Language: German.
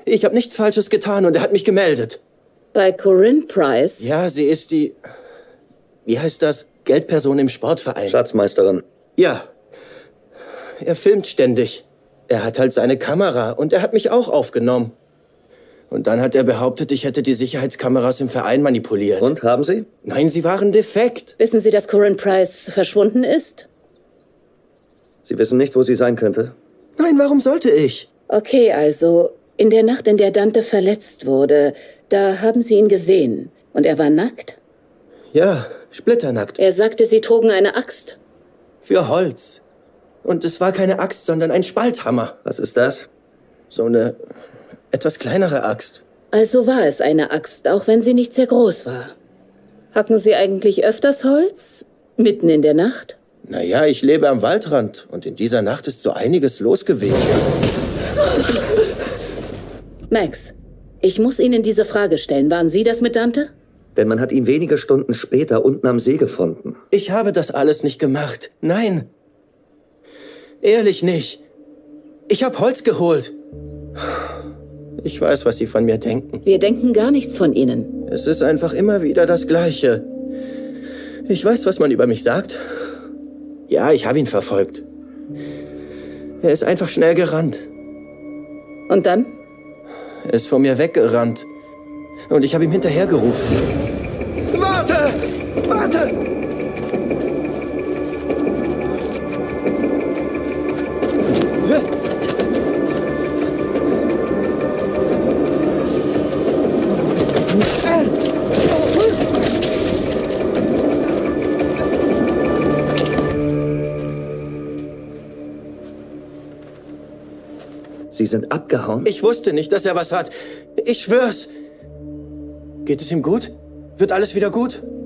Ich habe nichts Falsches getan und er hat mich gemeldet. Bei Corinne Price? Ja, sie ist die... Wie heißt das? Geldperson im Sportverein. Schatzmeisterin. Ja. Er filmt ständig. Er hat halt seine Kamera und er hat mich auch aufgenommen. Und dann hat er behauptet, ich hätte die Sicherheitskameras im Verein manipuliert. Und, haben Sie? Nein, sie waren defekt. Wissen Sie, dass Corinne Price verschwunden ist? Sie wissen nicht, wo sie sein könnte? Nein, warum sollte ich? Okay, also, in der Nacht, in der Dante verletzt wurde, da haben Sie ihn gesehen. Und er war nackt? Ja, splitternackt. Er sagte, Sie trugen eine Axt. Für Holz. Und es war keine Axt, sondern ein Spalthammer. Was ist das? So eine etwas kleinere Axt. Also war es eine Axt, auch wenn sie nicht sehr groß war. Hacken Sie eigentlich öfters Holz? Mitten in der Nacht? Naja, ich lebe am Waldrand und in dieser Nacht ist so einiges los gewesen. Max, ich muss Ihnen diese Frage stellen. Waren Sie das mit Dante? Denn man hat ihn wenige Stunden später unten am See gefunden. Ich habe das alles nicht gemacht. Nein. Ehrlich nicht. Ich habe Holz geholt. Ich weiß, was Sie von mir denken. Wir denken gar nichts von Ihnen. Es ist einfach immer wieder das Gleiche. Ich weiß, was man über mich sagt. Ja, ich habe ihn verfolgt. Er ist einfach schnell gerannt. Und dann? Er ist vor mir weggerannt. Und ich habe ihm hinterhergerufen. Warte! Warte! Sie sind abgehauen? Ich wusste nicht, dass er was hat. Ich schwör's. Geht es ihm gut? Wird alles wieder gut?